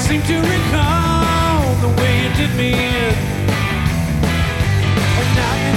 seem to recall the way you did me. And now you